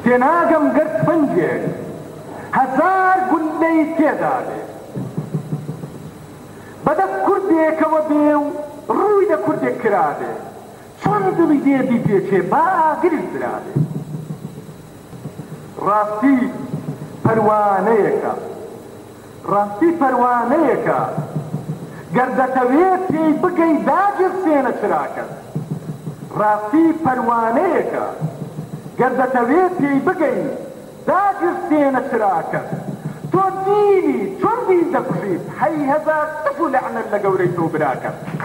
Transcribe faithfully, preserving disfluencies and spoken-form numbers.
تێناگەم گەر تفەنجێک هەزار گوللەی تێدا بێ بەدەست کوردێکەوە بێ و ڕووی لە کوردێک کرابێ چۆن دڵی دێبی پێچێ باگرت درابێ ڕاستی پەروانەیەکە ڕاستی پەروانەیەکە گەر دەتەوێت پێی بگەی داگرسێنە چراکەت ڕاستی پەروانەیەکە گەر دەتەوێت پێی بگەی داگرسێنە چراکەت تۆ دینی چۆن دین دەکوژیت هەی هەزار تف و لەعنەت لە گەورەی تۆ براکەت